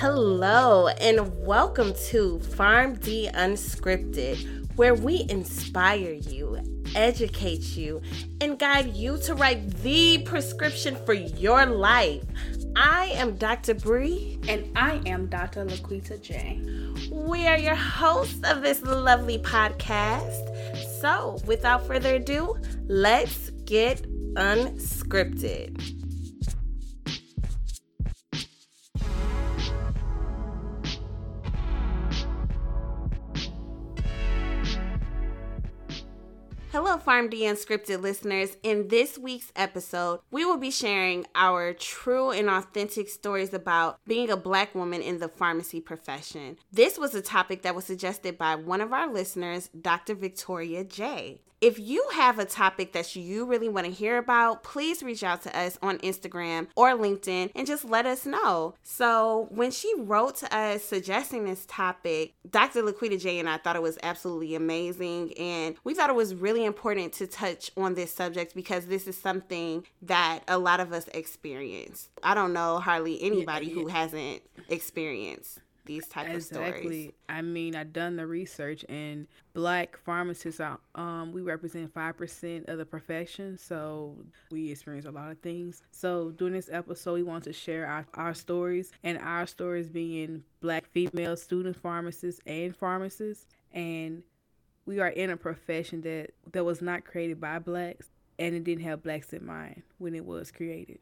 Hello, and welcome to PharmD Unscripted, where we inspire you, educate you, and guide you to write the prescription for your life. I am Dr. Bree. And I am Dr. Laquita J. We are your hosts of this lovely podcast. So, without further ado, let's get unscripted. Hello, PharmD Unscripted listeners. In this week's episode, we will be sharing our true and authentic stories about being a Black woman in the pharmacy profession. This was a topic that was suggested by one of our listeners, Dr. Victoria J. If you have a topic that you really want to hear about, please reach out to us on Instagram or LinkedIn and just let us know. So when she wrote to us suggesting this topic, Dr. Laquita J and I thought it was absolutely amazing, and we thought it was really important to touch on this subject because this is something that a lot of us experience. I don't know hardly anybody who hasn't experienced these type of stories. Exactly. I mean, I've done the research, and Black pharmacists are, we represent 5% of the profession, so we experience a lot of things. So during this episode, we want to share our stories, and our stories being Black female student pharmacists and pharmacists, and we are in a profession that was not created by Blacks, and it didn't have Blacks in mind when it was created.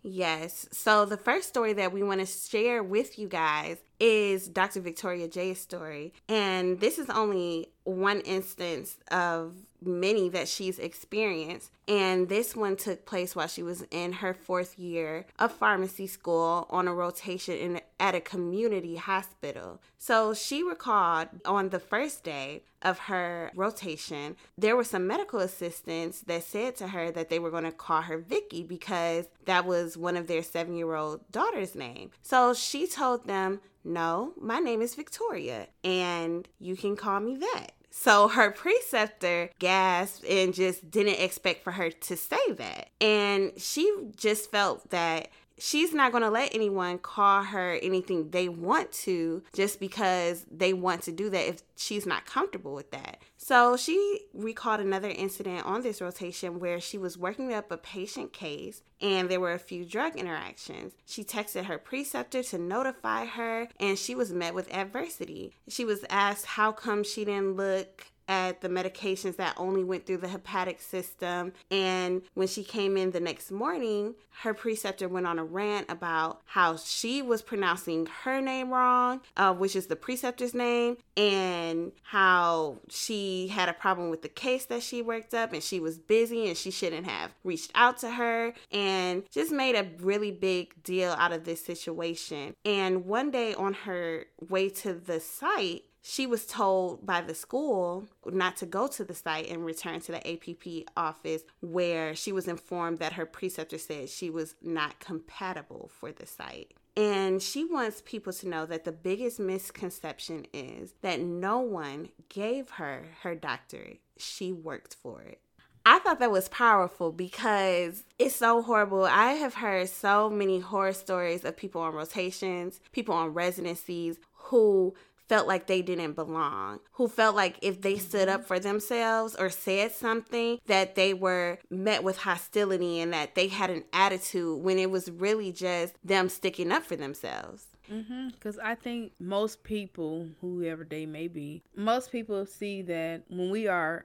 Yes. So the first story that we want to share with you guys is Dr. Victoria J's story. And this is only one instance of many that she's experienced. And this one took place while she was in her 4th year of pharmacy school on a rotation at a community hospital. So she recalled on the first day of her rotation, there were some medical assistants that said to her that they were going to call her Vicky because that was one of their 7-year-old daughter's name. So she told them, "No, my name is Victoria, and you can call me that." So her preceptor gasped and just didn't expect for her to say that. And she just felt that she's not going to let anyone call her anything they want to just because they want to do that if she's not comfortable with that. So she recalled another incident on this rotation where she was working up a patient case and there were a few drug interactions. She texted her preceptor to notify her, and she was met with adversity. She was asked how come she didn't look at the medications that only went through the hepatic system. And when she came in the next morning, her preceptor went on a rant about how she was pronouncing her name wrong, which is the preceptor's name, and how she had a problem with the case that she worked up and she was busy and she shouldn't have reached out to her, and just made a really big deal out of this situation. And one day on her way to the site, she was told by the school not to go to the site and return to the APP office, where she was informed that her preceptor said she was not compatible for the site. And she wants people to know that the biggest misconception is that no one gave her her doctorate. She worked for it. I thought that was powerful because it's so horrible. I have heard so many horror stories of people on rotations, people on residencies who felt like they didn't belong, who felt like if they stood up for themselves or said something that they were met with hostility and that they had an attitude when it was really just them sticking up for themselves. Because I think most people, whoever they may be, most people see that when we are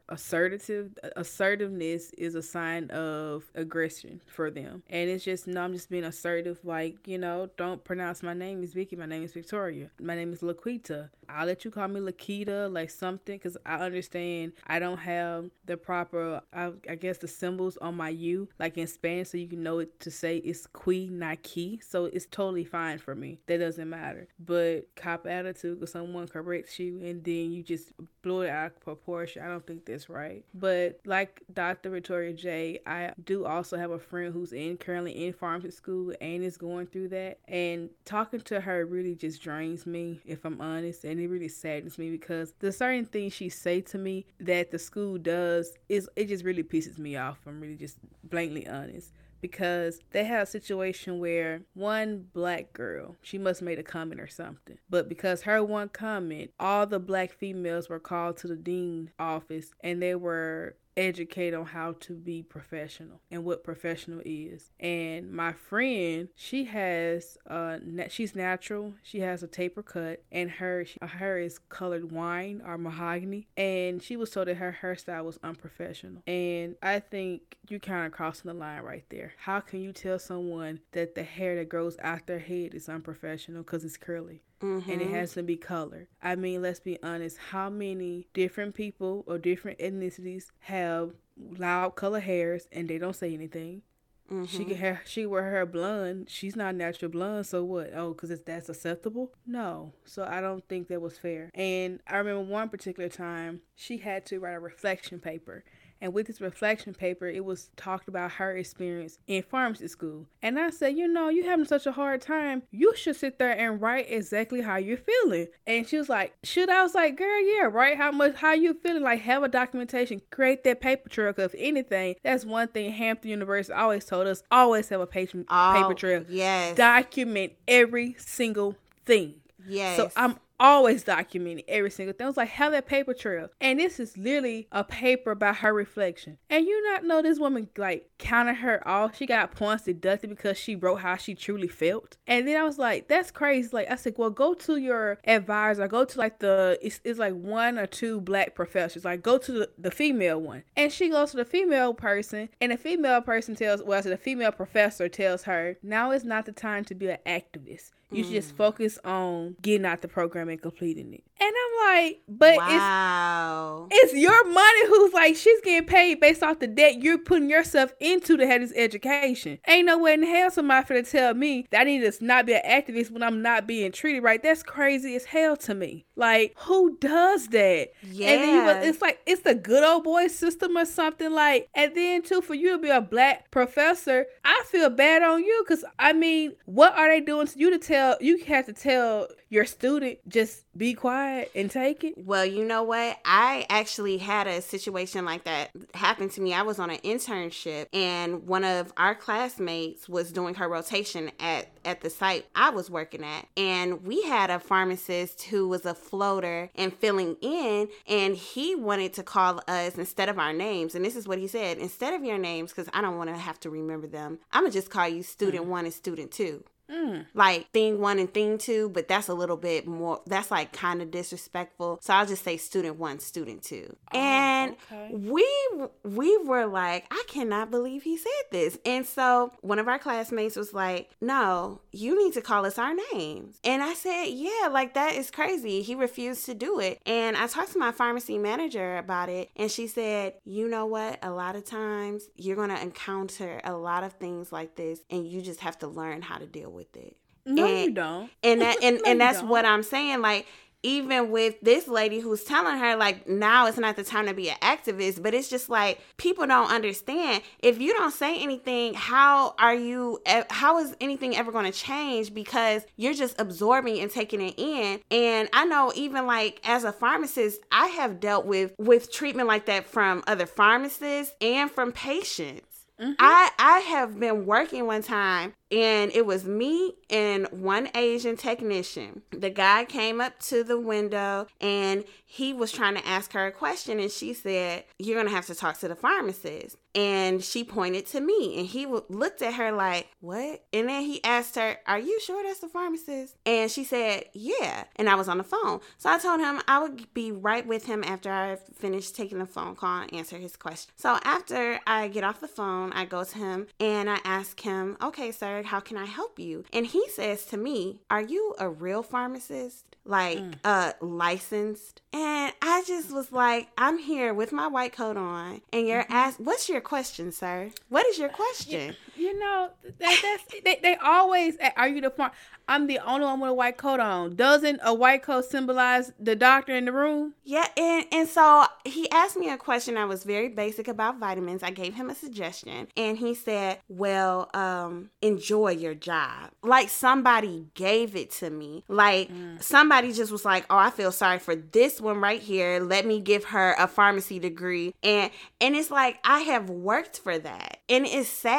assertiveness is a sign of aggression for them. And it's just, no, I'm just being assertive, like, don't pronounce my name is Vicky, my name is Victoria, my name is Laquita. I'll let you call me Lakita, like something, because I understand I don't have the proper, I guess, the symbols on my U, like in Spanish, so you can know it to say it's qui, not ki. So it's totally fine for me. That doesn't matter. But cop attitude, because someone corrects you and then you just blow it out of proportion, I don't think that's right. But like Dr. Victoria J, I do also have a friend who's currently in pharmacy school and is going through that. And talking to her really just drains me, if I'm honest, and it really saddens me because the certain things she say to me that the school does it just really pisses me off. I'm really just blatantly honest. because they had a situation where one black girl, she must have made a comment or something, but because her one comment, all the black females were called to the dean office and they were educate on how to be professional and what professional is. And my friend, she has she's natural, she has a taper cut, and her hair is colored wine or mahogany, and she was told that her hairstyle was unprofessional. And I think you kind of crossing the line right there. How can you tell someone that the hair that grows out their head is unprofessional because it's curly? Mm-hmm. And it has to be colored. I mean, let's be honest. How many different people or different ethnicities have loud color hairs and they don't say anything? Mm-hmm. She wear her hair blonde. She's not natural blonde, so what? Oh, because that's acceptable? No. So I don't think that was fair. And I remember one particular time she had to write a reflection paper. And with this reflection paper, it was talked about her experience in pharmacy school. And I said, you having such a hard time. You should sit there and write exactly how you're feeling. And she was like, should I? Was like, girl, yeah, right? How you feeling? Like, have a documentation. Create that paper trail. Because if anything, that's one thing Hampton University always told us. Always have a paper trail. Yes. Document every single thing. Yes. So I'm always documenting every single thing. I was like, have that paper trail. And this is literally a paper about her reflection. And you not know this woman like counted her off. She got points deducted because she wrote how she truly felt. And then I was like, that's crazy. Like I said, well, go to your advisor. Go to like it's like one or two black professors. Like go to the female one. And she goes to the female person. And the female person the female professor tells her, now is not the time to be an activist. You should just focus on getting out the program and completing it. And I'm like, but wow. it's your money who's like, she's getting paid based off the debt you're putting yourself into to have this education. Ain't no way in hell somebody finna tell me that I need to not be an activist when I'm not being treated right. That's crazy as hell to me. Like, who does that? Yeah. And then it's like, it's the good old boy system or something like, and then too, for you to be a black professor, I feel bad on you because, I mean, what are they doing to you you have to tell your student, just be quiet and take it? Well, you know what? I actually had a situation like that happen to me. I was on an internship and one of our classmates was doing her rotation at the site I was working at. And we had a pharmacist who was a floater and filling in, and he wanted to call us instead of our names. And this is what he said: instead of your names, because I don't want to have to remember them, I'm going to just call you student 1 and student 2. Like thing 1 and thing 2, but that's a little bit more, that's like kind of disrespectful. So I'll just say student 1, student 2. And we were like, I cannot believe he said this. And so one of our classmates was like, no, you need to call us our names. And I said, yeah, like that is crazy. He refused to do it. And I talked to my pharmacy manager about it, and she said, you know what? A lot of times you're going to encounter a lot of things like this, and you just have to learn how to deal with it. No, you don't. And that's what I'm saying. Like, even with this lady who's telling her, like, now is not the time to be an activist, but it's just like, people don't understand. If you don't say anything, how is anything ever going to change? Because you're just absorbing and taking it in. And I know even like as a pharmacist, I have dealt with treatment like that from other pharmacists and from patients. Mm-hmm. I have been working one time, and it was me and one Asian technician. The guy came up to the window and he was trying to ask her a question, and she said, you're going to have to talk to the pharmacist. And she pointed to me, and he looked at her like, what? And then he asked her, are you sure that's the pharmacist? And she said, yeah. And I was on the phone. So I told him I would be right with him after I finished taking the phone call and answer his question. So after I get off the phone, I go to him and I ask him, okay, sir, how can I help you? And he says to me, are you a real pharmacist? Like, licensed? And I just was like, I'm here with my white coat on, and you're what's your question, sir? What is your question? You know, they always, are you the farm? I'm the only one with a white coat on. Doesn't a white coat symbolize the doctor in the room? Yeah, and so he asked me a question that was very basic about vitamins. I gave him a suggestion, and he said, well, enjoy your job. Like somebody gave it to me. Like somebody just was like, oh, I feel sorry for this one right here. Let me give her a pharmacy degree. And it's like, I have worked for that. And it's sad because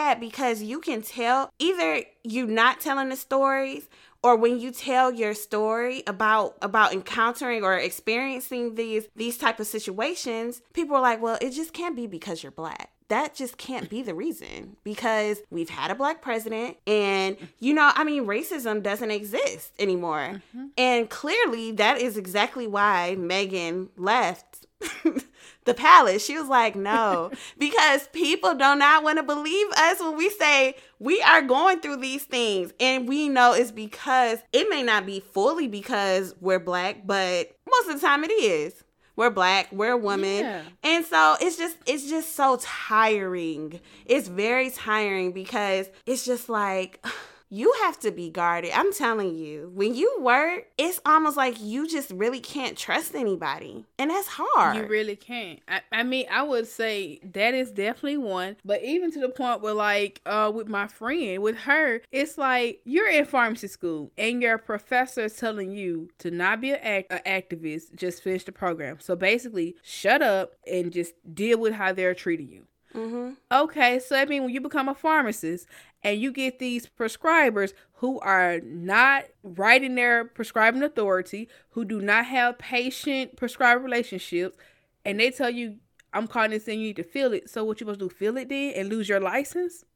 because you can tell either you not telling the stories, or when you tell your story about encountering or experiencing these type of situations, people are like, well, it just can't be because you're Black. That just can't be the reason, because we've had a Black president and, racism doesn't exist anymore. Mm-hmm. And clearly that is exactly why Meghan left the palace. She was like, no, because people do not want to believe us when we say we are going through these things. And we know it's because it may not be fully because we're Black, but most of the time it is. We're Black, we're a woman. Yeah. And so it's just so tiring. It's very tiring because it's just like, you have to be guarded. I'm telling you, when you work, it's almost like you just really can't trust anybody. And that's hard. You really can't. I would say that is definitely one. But even to the point where, like, with my friend, with her, it's like you're in pharmacy school and your professor is telling you to not be an activist, just finish the program. So basically, shut up and just deal with how they're treating you. Mm-hmm. Okay, so I mean, when you become a pharmacist and you get these prescribers who are not writing their prescribing authority, who do not have patient-prescriber relationships, and they tell you, I'm calling this in, you need to fill it. So what you supposed to do, fill it then and lose your license?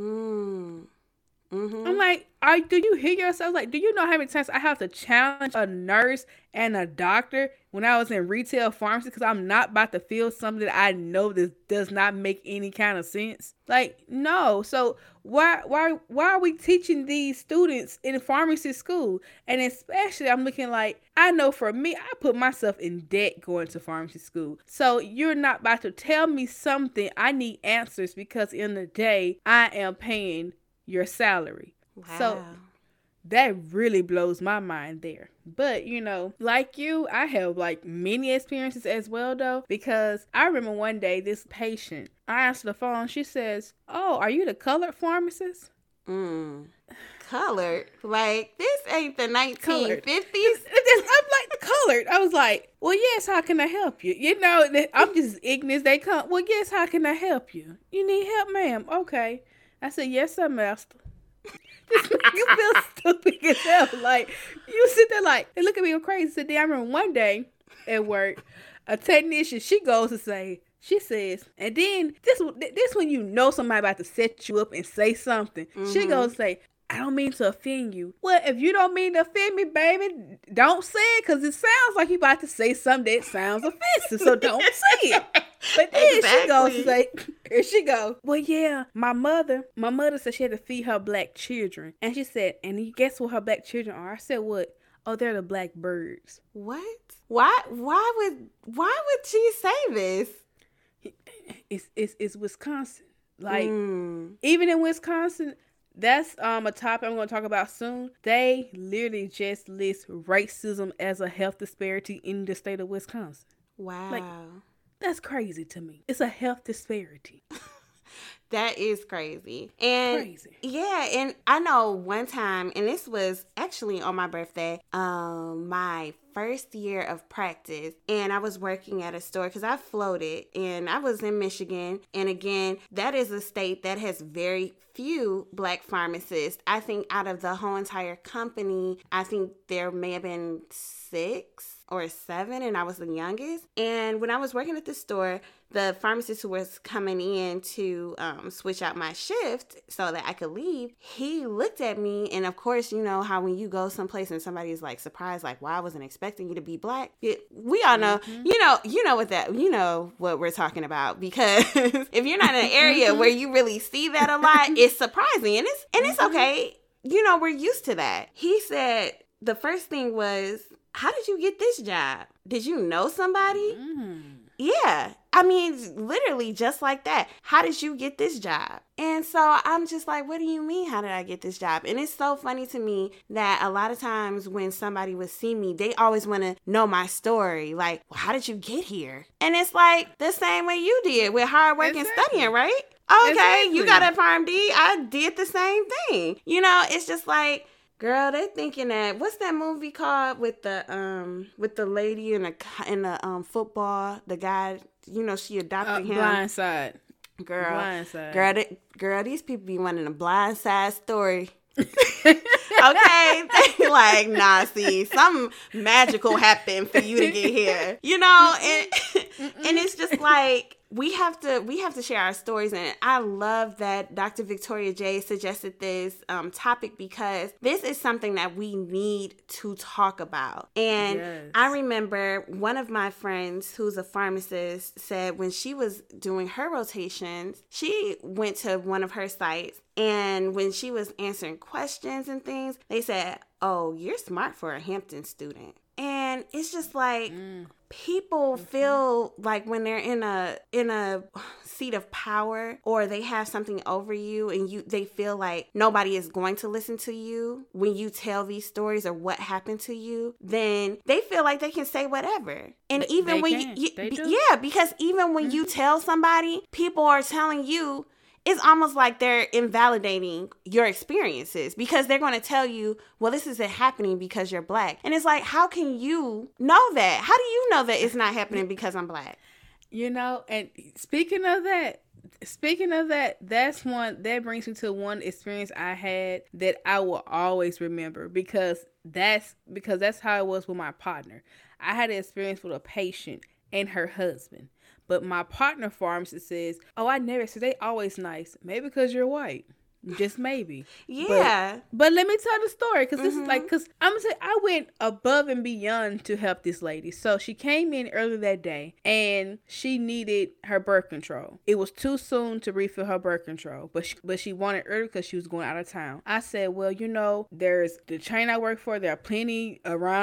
Mm-hmm. I'm like, do you hear yourself? Like, do you know how many times I have to challenge a nurse and a doctor when I was in retail pharmacy because I'm not about to feel something that I know this does not make any kind of sense? Like, no. So why are we teaching these students in pharmacy school? And especially, I'm looking like, I know for me, I put myself in debt going to pharmacy school. So you're not about to tell me something. I need answers because in the day, I am paying your salary. Wow. So that really blows my mind there. But, like you, I have like many experiences as well though, because I remember one day this patient, I answered the phone, she says, oh, are you the colored pharmacist? Colored? Like, this ain't the 1950s. I'm like, colored. I was like, well, yes, how can I help you? I'm just ignorant. They come, well, yes, how can I help you? You need help, ma'am? Okay. I said, yes, sir, master. You feel stupid as hell. Like, you sit there like, they look at me crazy. So then I remember one day at work, a technician, she says, and then this when you know somebody about to set you up and say something. Mm-hmm. She goes say, I don't mean to offend you. Well, if you don't mean to offend me, baby, don't say it, because it sounds like you about to say something that sounds offensive. So don't say it. But then she goes, well, yeah, my mother said she had to feed her Black children. And she said, and guess what her Black children are? I said, what? Oh, they're the black birds. What? Why would she say this? It's Wisconsin. Like, even in Wisconsin, that's a topic I'm going to talk about soon. They literally just list racism as a health disparity in the state of Wisconsin. Wow. Like, that's crazy to me. It's a health disparity. That is crazy. And yeah, and I know one time, and this was actually on my birthday, my first year of practice, and I was working at a store because I floated, and I was in Michigan. And again, that is a state that has very few Black pharmacists. I think out of the whole entire company, I think there may have been 6 or 7, and I was the youngest. And when I was working at the store, the pharmacist who was coming in to switch out my shift so that I could leave, he looked at me, and of course, you know how when you go someplace and somebody's like surprised, like, "Wow, I wasn't expecting you to be Black." We all know, you know what we're talking about, because if you're not in an area where you really see that a lot, it's surprising, and it's okay. We're used to that. He said the first thing was, "How did you get this job? Did you know somebody?" Yeah. I mean, literally just like that. How did you get this job? And so I'm just like, what do you mean, how did I get this job? And it's so funny to me that a lot of times when somebody would see me, they always want to know my story. Like, well, how did you get here? And it's like the same way you did with hard work and studying, right? Okay, you got a PharmD. I did the same thing. It's just like, girl, they thinking that, what's that movie called with the lady in the football, the guy, she adopted him. Blindside. Girl, Girl, these people be wanting a blindside story. Okay, they like, nah, see, something magical happened for you to get here, you know, and it's just like we have to share our stories. And I love that Dr. Victoria J suggested this topic, because this is something that we need to talk about. And yes. I remember one of my friends who's a pharmacist said when she was doing her rotations, she went to one of her sites, and when she was answering questions and things, they said, "Oh, you're smart for a Hampton student." And it's just like people feel like when they're in a seat of power, or they have something over you, and they feel like nobody is going to listen to you when you tell these stories or what happened to you, then they feel like they can say whatever. And even when because even when you tell somebody, people are telling you, it's almost like they're invalidating your experiences, because they're going to tell you, well, this isn't happening because you're Black. And it's like, how can you know that? How do you know that it's not happening because I'm Black? You know, and speaking of that, that brings me to one experience I had that I will always remember, because that's how it was with my partner. I had an experience with a patient and her husband. But my partner pharmacist says, "Oh, I never said they always nice. Maybe because you're white." Just maybe. Yeah. But let me tell the story, because this is like, because I'm going to say I went above and beyond to help this lady. So she came in early that day and she needed her birth control. It was too soon to refill her birth control, but she wanted early because she was going out of town. I said, well, you know, there's the chain I work for. There's plenty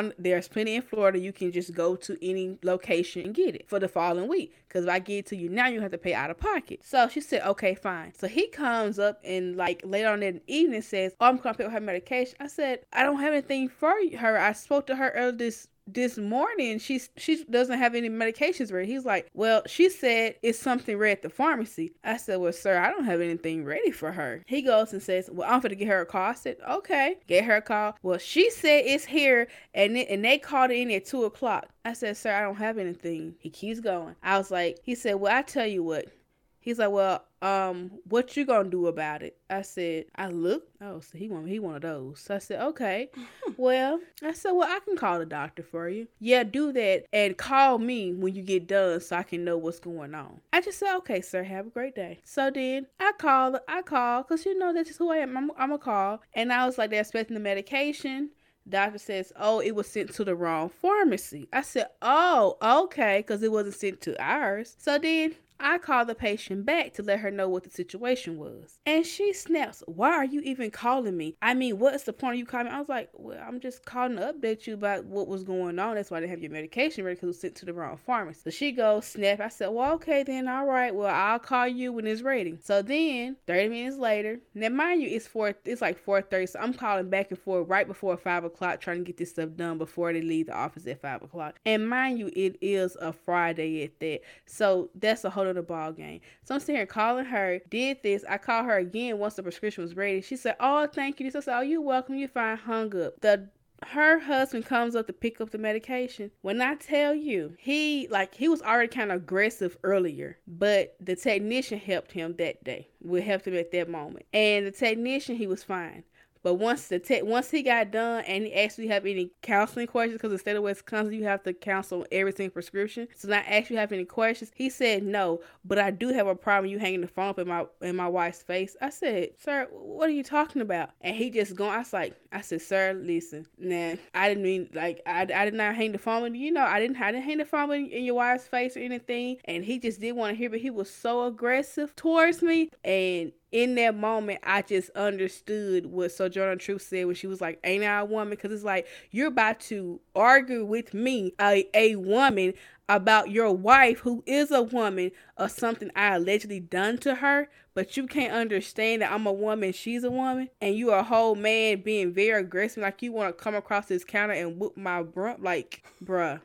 in Florida. You can just go to any location and get it for the following week. Because if I give it to you now, you have to pay out of pocket. So she said, okay, fine. So he comes up and like later on in the evening says, oh, I'm going to pick up her medication. I said, I don't have anything for her. I spoke to her earlier this morning. She doesn't have any medications ready. He's like, well, she said it's something ready at the pharmacy. I said, well, sir, I don't have anything ready for her. He goes and says, well, I'm going to get her a call. I said, okay, get her a call. Well, she said it's here, and they called it in at 2:00. I said, sir, I don't have anything. He keeps going. I was like, he said, well, I tell you what. He's like, well, what you gonna do about it? I said, I looked. Oh, so he one of those. So I said, okay. Well, I said, well, I can call the doctor for you. Yeah, do that and call me when you get done so I can know what's going on. I just said, okay, sir, have a great day. So then I called because you know that's just who I am. I'm a call, and I was like, they're expecting the medication. Doctor says, oh, it was sent to the wrong pharmacy. I said, oh, okay, because it wasn't sent to ours. So then I called the patient back to let her know what the situation was. And she snaps, why are you even calling me? I mean, what's the point of you calling me? I was like, well, I'm just calling to update you about what was going on. That's why I didn't have your medication ready, because it was sent to the wrong pharmacy. So she goes, snap. I said, well, okay, then, all right. Well, I'll call you when it's ready. So then, 30 minutes later, now mind you, it's like 4:30, so I'm calling back and forth right before 5 o'clock, trying to get this stuff done before they leave the office at 5 o'clock. And mind you, it is a Friday at that. So that's a whole other ball game. So I'm sitting here calling her, did this. I called her again once the prescription was ready. She said, oh, thank you. So I said, oh, you're welcome. You're fine. Hung up. Her husband comes up to pick up the medication. When I tell you, he was already kind of aggressive earlier, but the technician helped him that day. We helped him at that moment. And the technician, he was fine. But once he got done and he asked, do you have any counseling questions? Because in the state of Wisconsin, you have to counsel every single prescription. So I asked, you have any questions? He said no, but I do have a problem you hanging the phone up in my wife's face. I said, sir, what are you talking about? And he just going, I said, sir, listen, nah, I didn't mean, like, I did not hang the phone with you. You know, I didn't hang the phone in your wife's face or anything. And he just didn't want to hear, but he was so aggressive towards me. And in that moment, I just understood what Sojourner Truth said when she was like, ain't I a woman? Because it's like, you're about to argue with me, a woman, about your wife, who is a woman, or something I allegedly done to her. But you can't understand that I'm a woman, she's a woman. And you a whole man being very aggressive, like you want to come across this counter and whoop my brunt. Like, bruh.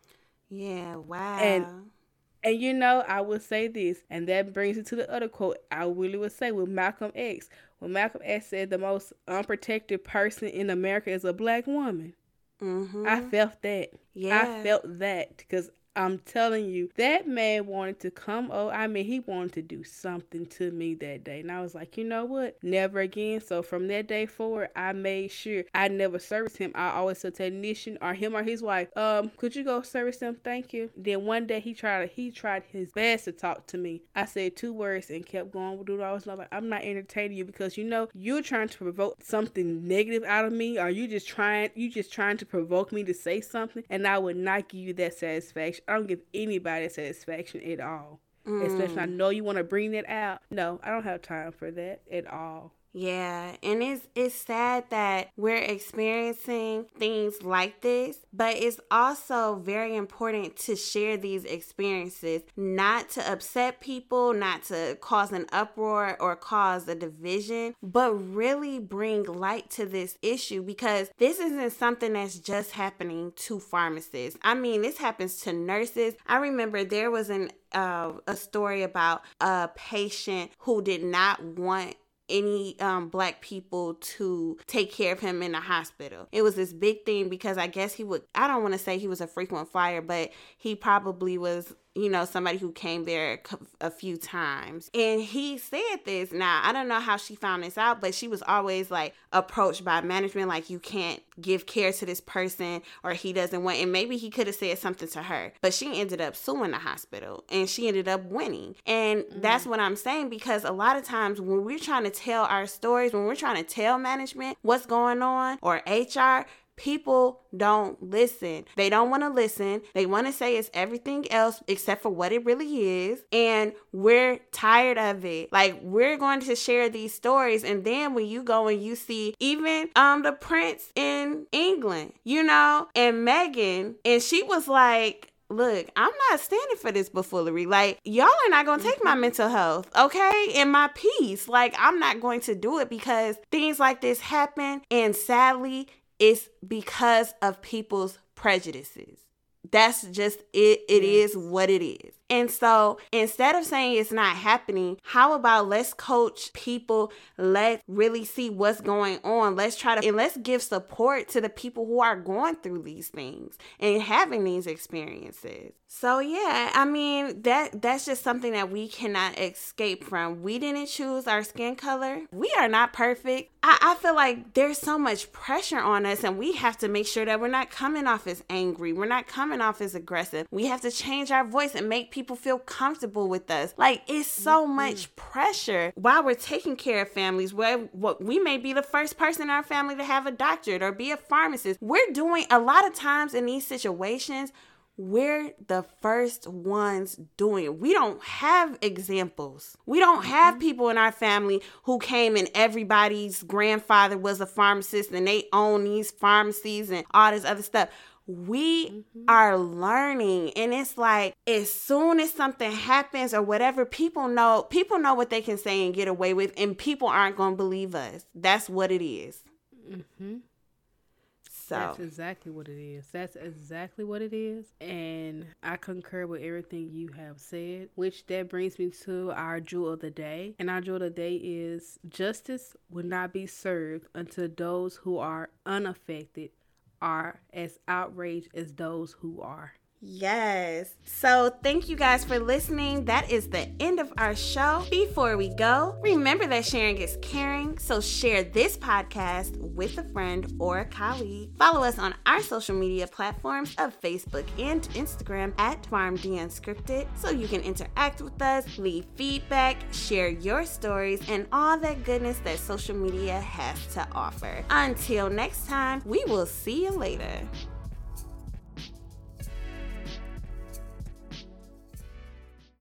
Yeah, wow. And you know, I will say this, and that brings it to the other quote I really would say with Malcolm X. When Malcolm X said the most unprotected person in America is a black woman. Mm-hmm. I felt that. Yeah. I felt that because I'm telling you, that man wanted to come over. I mean, he wanted to do something to me that day. And I was like, you know what? Never again. So from that day forward, I made sure I never serviced him. I always said technician or him or his wife, could you go service them? Thank you. Then one day he tried his best to talk to me. I said 2 words and kept going. Dude, I was like, I'm not entertaining you because you know you're trying to provoke something negative out of me, or you just trying to provoke me to say something, and I would not give you that satisfaction. I don't give anybody satisfaction at all. Especially I know you want to bring that out. No, I don't have time for that at all. Yeah, and it's sad that we're experiencing things like this, but it's also very important to share these experiences, not to upset people, not to cause an uproar or cause a division, but really bring light to this issue, because this isn't something that's just happening to pharmacists. I mean, this happens to nurses. I remember there was a story about a patient who did not want any black people to take care of him in the hospital. It was this big thing because I guess I don't want to say he was a frequent flyer, but he probably was, you know, somebody who came there a few times. And he said this. Now, I don't know how she found this out, but she was always like approached by management, like, you can't give care to this person, or he doesn't want, and maybe he could have said something to her, but she ended up suing the hospital and she ended up winning. And that's what I'm saying, because a lot of times when we're trying to tell our stories, when we're trying to tell management what's going on, or HR, people don't listen. They don't want to listen. They want to say it's everything else except for what it really is. And we're tired of it. Like, we're going to share these stories. And then when you go and you see even the prince in England, you know, and Meghan, and she was like, look, I'm not standing for this buffoonery. Like, y'all are not going to take my mental health, okay? And my peace. Like, I'm not going to do it, because things like this happen. And sadly, it's because of people's prejudices. That's just it. It is what it is. And so instead of saying it's not happening, how about let's coach people? Let's really see what's going on. Let's give support to the people who are going through these things and having these experiences. So yeah, I mean, that's just something that we cannot escape from. We didn't choose our skin color. We are not perfect. I feel like there's so much pressure on us, and we have to make sure that we're not coming off as angry. We're not coming off as aggressive. We have to change our voice and make people feel comfortable with us. Like, it's so much pressure while we're taking care of families, where we may be the first person in our family to have a doctorate or be a pharmacist. We're doing a lot of times in these situations, we're the first ones doing it. We don't have examples. We don't have people in our family who came and everybody's grandfather was a pharmacist and they own these pharmacies and all this other stuff. We are learning, and it's like, as soon as something happens or whatever, people know what they can say and get away with, and people aren't going to believe us. That's what it is. So that's exactly what it is. That's exactly what it is. And I concur with everything you have said, which that brings me to our jewel of the day. And our jewel of the day is, justice will not be served until those who are unaffected are as outraged as those who are. Yes. So thank you guys for listening. That is the end of our show. Before we go, remember that sharing is caring. So share this podcast with a friend or a colleague. Follow us on our social media platforms of Facebook and Instagram at PharmD Unscripted, so you can interact with us, leave feedback, share your stories, and all that goodness that social media has to offer. Until next time, we will see you later.